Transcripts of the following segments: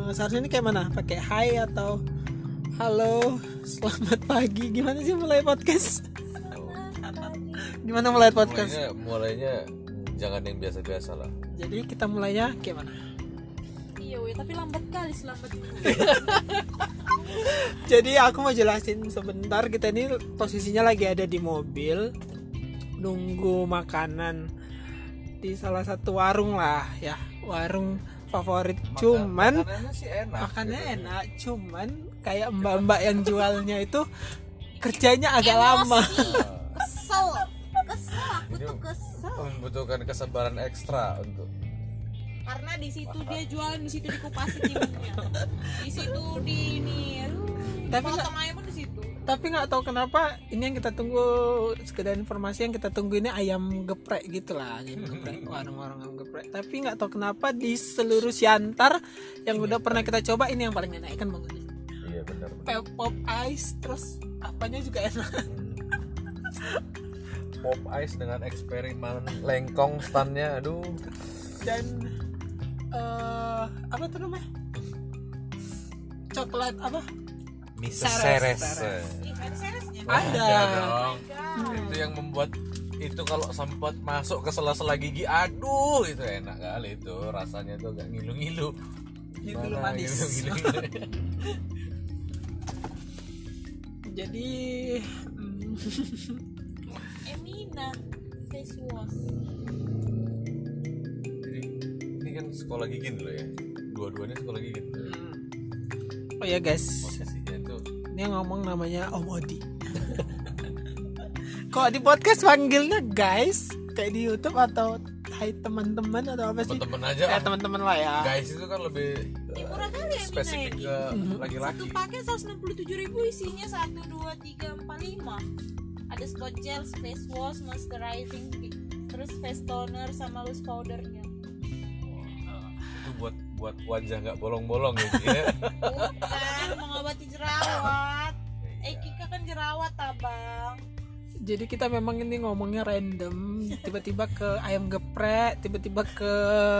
Seharusnya ini kayak mana? Pakai hai atau halo, selamat pagi? Gimana sih mulai podcast? Gimana mulai podcast? Mulainya jangan yang biasa-biasa lah. Jadi kita mulainya kayak mana? Iya, tapi lambat kali selamat. Jadi aku mau jelasin sebentar. Kita ini posisinya lagi ada di mobil, nunggu makanan di salah satu warung lah ya, warung favorit. Makanannya sih enak. Makannya gitu. enak, cuman kayak mbak-mbak yang jualnya itu kerjanya agak lama. Kesel aku Ini tuh kesel membutuhkan kesabaran ekstra untuk. karena di situ dia jualan, di situ dikupasin timunnya, di situ di ini, Tapi potong ayam pun di situ. Tapi nggak tahu kenapa ini yang kita tunggu, sekedar informasi yang kita tunggu ini ayam geprek gitulah, ayam geprek, warung-warung ayam geprek. Tapi nggak tahu kenapa di seluruh Siantar yang udah pernah kita coba ini yang paling enak, kan Bang Udi. Iya benar. Pop ice, terus apanya juga enak. Pop ice dengan eksperimen lengkong standnya, aduh. Dan apa tuh namanya? Coklat apa? Mrs. Ceres. Ceres. Ada seresnya. Ada. dong. Itu yang membuat itu kalau sempat masuk ke sela-sela gigi, aduh itu enak kali itu, rasanya tuh agak ngilu-ngilu. Ngilu Mana manis. ngilu-ngilu. Jadi Emina face wash. Ini kan sekolah gigi dulu ya. Dua-duanya sekolah gigi. oh ya guys, Posisinya tuh ini yang ngomong namanya Om Odi. Kok di podcast panggilnya guys kayak di YouTube atau hai teman-teman atau apa sih? teman-teman aja. Kayak teman-teman lah ya. Guys itu kan lebih Murah kali ya, spesifik Mina, ke Satu laki-laki. paket 167.000, isinya 1, 2, 3, 4, 5. Ada scotch gel, face wash, moisturizing, terus face toner sama loose powdernya. Itu buat wajah nggak bolong-bolong gitu ya. Bukan mengobati jerawat. Kika kan jerawat, abang. Jadi kita memang ini ngomongnya random, tiba-tiba ke ayam geprek, tiba-tiba ke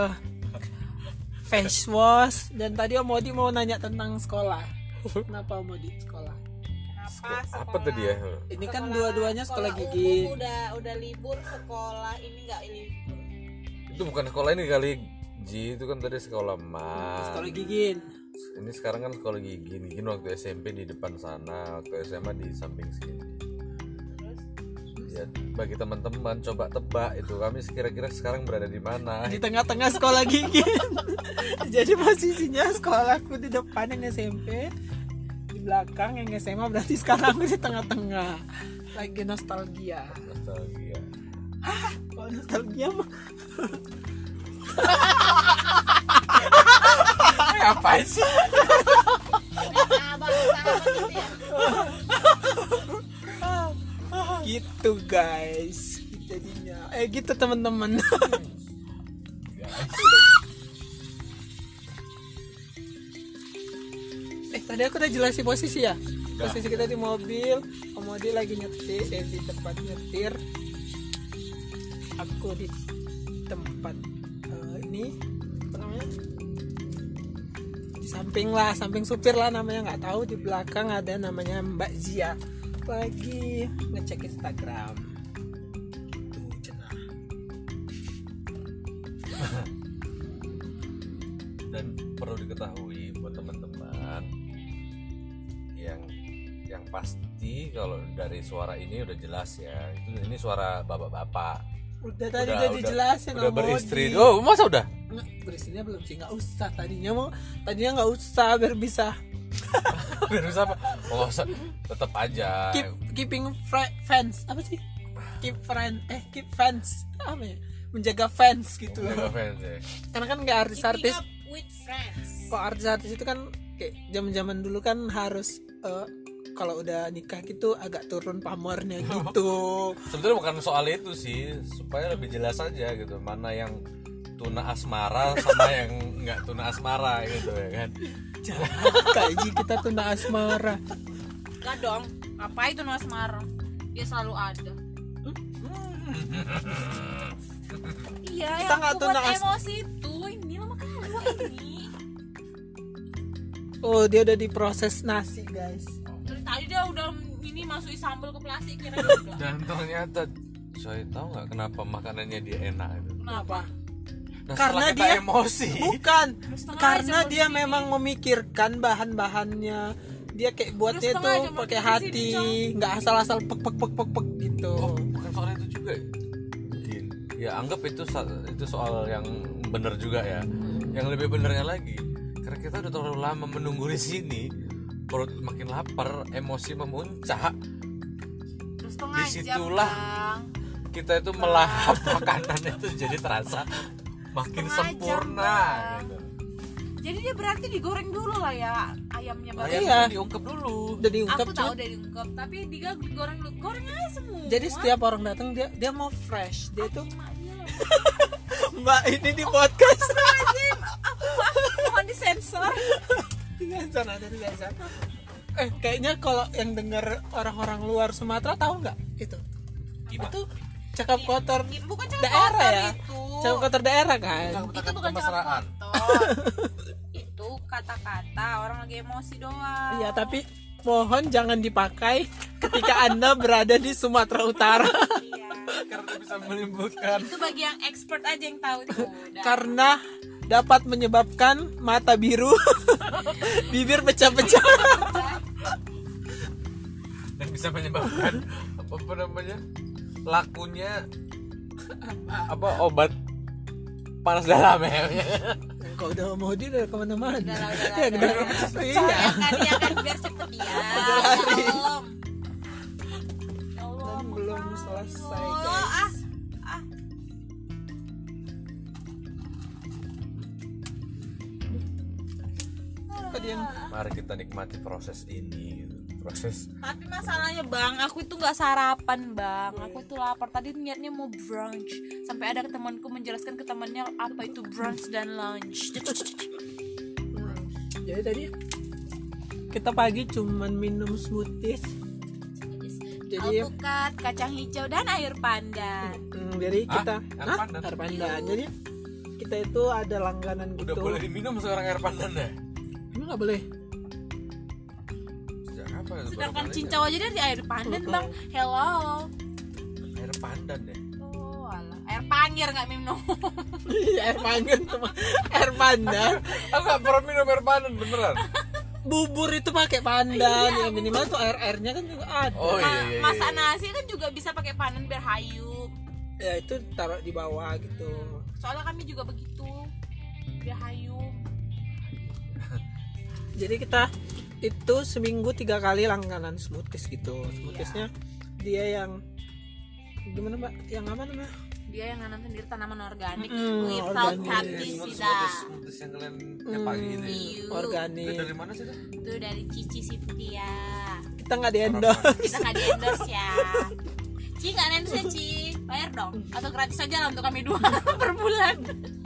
face wash, dan tadi Om Odi mau nanya tentang sekolah. Kenapa Om Odi sekolah? Kenapa? Apa tuh dia? Ini kan dua-duanya sekolah gigi. umum udah libur, sekolah ini nggak libur. Itu bukan sekolah ini kali, Ji, itu kan tadi sekolah mas. Sekolah gigi. Ini sekarang kan sekolah gigi. Gini waktu SMP di depan sana, waktu SMA di samping sini. Ya, bagi teman-teman coba tebak itu kami kira-kira sekarang berada di mana. Di tengah-tengah sekolah gigi. Jadi posisinya sekolahku di depan yang SMP, di belakang yang SMA, berarti sekarang aku di tengah-tengah. Lagi nostalgia. Nostalgia. Kalau nostalgia mah Apa sih? Sahabat gitu ya. gitu guys. Jadinya gitu teman-teman. Tadi aku udah jelasin posisi ya. Posisi kita di mobil, Om Odi lagi nyetir, di tempat nyetir. Aku di tempat ini apa namanya? Di samping lah, samping supir lah namanya, nggak tahu. Di belakang ada namanya Mbak Zia lagi ngecek Instagram. Tuh cenah. Dan perlu diketahui buat teman-teman yang pasti kalau dari suara ini udah jelas ya, ini suara bapak-bapak. Udah tadi udah dijelasin udah sama beristri. Odi. Oh masa udah? Beristrinya belum sih, nggak usah. Tadinya nggak usah biar bisa Terus apa? Oh nggak usah, tetap aja. keeping fans apa sih? Keep fans apa ya? Menjaga fans gitu. Jaga fans ya. Karena kan nggak artis-artis. Keeping up with friends. Kok artis-artis itu kan kayak zaman-zaman dulu kan harus kalau udah nikah gitu agak turun pamornya gitu. Sebetulnya bukan soal itu sih, supaya lebih jelas aja gitu, mana yang tuna asmara sama yang nggak tuna asmara gitu ya kan. Kaji kita tuna asmara. Enggak dong. Apa itu Mas Mar? Dia selalu ada. Iya, Kita yang nggak aku tuh buat naas- emosi itu ini lama kali ini. Oh, dia udah diproses nasi, guys. Dari tadi dia udah ini masukin sambal ke plastik kira udah. Dan ternyata saya tahu nggak kenapa makanannya dia enak itu. Kenapa? Nah, Karena setelah kita dia emosi. Bukan, setengah karena aja dia di sini. memang memikirkan bahan-bahannya. Dia kayak buatnya Terus setengah itu aja pakai makan di hati, sini, nggak asal-asal pek pek pek pek pek gitu. Oh, bukan soal itu juga. Mungkin. Ya anggap itu soal yang benar juga ya. Yang lebih benernya lagi, karena kita udah terlalu lama menunggu di sini, perut makin lapar, emosi memuncak. Terus setengah jam, Disitulah Bang. kita itu melahap makanan itu jadi terasa makin Setengah jam, sempurna Bang. gitu. Jadi dia berarti digoreng dulu lah ya ayamnya Bang. Ayam Iya. itu diungkep dulu. Udah diungkep Aku tahu cuy. udah diungkep, tapi digoreng dulu. Goreng aja semua. Jadi setiap orang datang dia mau fresh. Dia tuh Mak dia lah. Mbak ini di podcast. Astagfirullahaladzim. Mohon disensor. Disensor ada disensor. Kayaknya kalau yang dengar orang-orang luar Sumatera tahu nggak itu? Gimana? Itu cakap kotor Bukan cakap daerah kotor ya. itu. Cakap kotor daerah kan. Itu bukan cakap kemesraan. kotor. Itu kata-kata orang lagi emosi doang. Iya, tapi mohon jangan dipakai ketika Anda berada di Sumatera Utara. Iya. Karena bisa menimbulkan Itu bagi yang expert aja yang tahu itu. Udah. Karena dapat menyebabkan mata biru, bibir pecah-pecah. dan bisa menyebabkan apa namanya lakunya apa obat panas dalam ya. Kau udah mau dia udah kemana-mana. Udah lah, Ya, udah lah. iya. Ya kan biar cepet ya. Udah lari. Ya Allah. Dan belum selesai Oh, guys. Tadi yang Mari kita nikmati proses ini gitu. Proses Tapi masalahnya Bang, aku itu nggak sarapan Bang. Aku itu lapar. Tadi niatnya mau brunch. Sampai ada temanku menjelaskan ke temannya apa itu brunch dan lunch. jadi tadi kita pagi cuman minum smoothies. Jadi Alpukat, kacang hijau dan air pandan. jadi kita air pandan? air pandan. Jadi kita itu ada langganan udah gitu. boleh diminum sekarang air pandan ya? Emang nggak boleh? Sejak kapan? Sedangkan cincau aja dari air pandan Bang. Hello. Air pandan ya? Oh, alah. Air panir nggak minum. Iya, air pandan sama air pandan. Aku nggak pernah minum air pandan beneran. Bubur itu pakai pandan, ya minimal tuh air-airnya kan juga ada. Oh iya. Masak nasi kan juga bisa pakai pandan biar hayup. Ya itu taruh di bawah gitu. Soalnya kami juga begitu. Biar hayup. Jadi kita itu seminggu 3 kali langganan smoothies gitu. Smoothiesnya dia yang gimana Mbak? Yang apa namanya? Dia yang nanam sendiri tanaman organik organik. without pesticida. Smoothies yang kalian tiap pagi itu ya? Iu. Organik. Itu dari mana sih dah? Itu dari Cici Cynthia. Kita nggak di endorse. Kita nggak di endorse ya. Ci nggak endorse ya Ci, bayar dong. Atau gratis aja lah untuk kami 2 per bulan.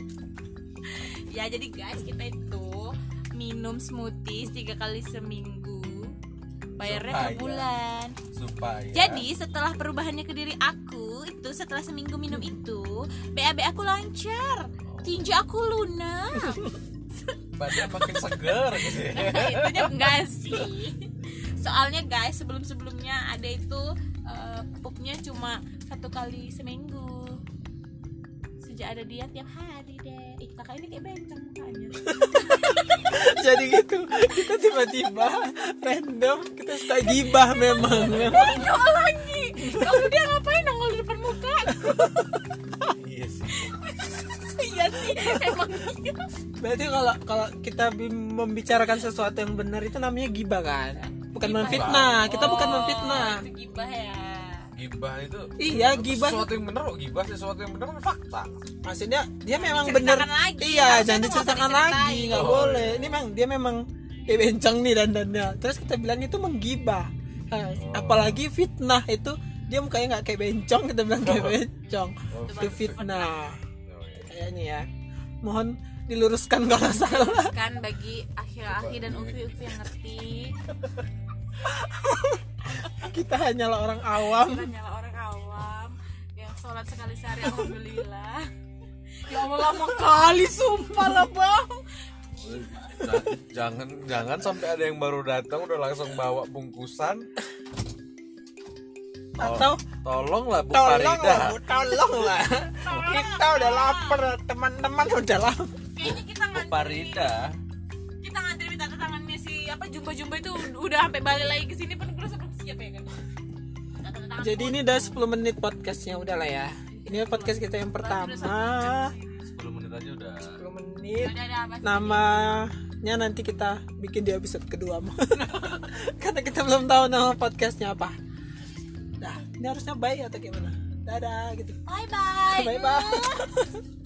Ya jadi guys kita itu minum smoothies 3 kali seminggu. Bayarnya per Supaya. bulan. Supaya Jadi setelah perubahannya ke diri aku itu setelah seminggu minum itu BAB aku lancar, tinju aku lunak. badan makin seger gitu ya. Itunya enggak sih. Soalnya guys sebelum-sebelumnya ada itu pupnya cuma 1 kali seminggu. Sejak ada dia tiap hari deh. Kakak ini kayak bencong mukanya. Jadi gitu. Kita tiba-tiba random kita suka gibah memang. Nongol lagi. Kamu dia ngapain nongol di depan muka? Iya sih. Iya sih, emang iya. Berarti kalau kita membicarakan sesuatu yang benar itu namanya gibah kan? Bukan Gibah. memfitnah. Kita bukan Oh, memfitnah. Itu gibah ya. Gibah itu Iya, gibah. sesuatu yang benar kok gibah, sesuatu yang benar kan fakta. Maksudnya dia memang diceritakan benar. lagi. Iya, Harusnya jangan tuh nggak diceritakan boleh lagi, diceritain. nggak Oh. boleh. Ini memang dia memang bencong nih dandannya. Terus kita bilang itu menggibah. Nah, apalagi fitnah itu dia mukanya nggak kayak bencong, kita bilang kayak bencong. Oh, Itu fitnah. Oh, iya. Kayaknya ya. Mohon diluruskan kalau salah. Kan bagi akhir-akhir dan ufi-ufi yang ngerti. Kita hanyalah orang awam. Kita nyala orang awam yang sholat sekali sehari alhamdulillah. Ya Allah lama kali sumpah lah bang. Nah, jangan sampai ada yang baru datang udah langsung bawa bungkusan. Atau Tolonglah Bu tolong Farida. lah, Bu, tolong lah. Kita udah lapar, teman-teman udah lapar. Kayaknya kita Bu Farida. ngantri minta tangannya si apa Jumbo itu udah sampai balik lagi ke sini pun kurasa belum siap ya kan. Tanda tangan Jadi ini udah 10 menit podcastnya, udah lah ya. Ini podcast kita yang pertama. 10 menit aja udah. 10 menit. udah ada apa sih? Namanya nanti kita bikin di episode kedua. Karena kita belum tahu nama podcastnya apa. Dah, ini harusnya bye atau gimana? Dadah gitu. Bye bye. Bye bye.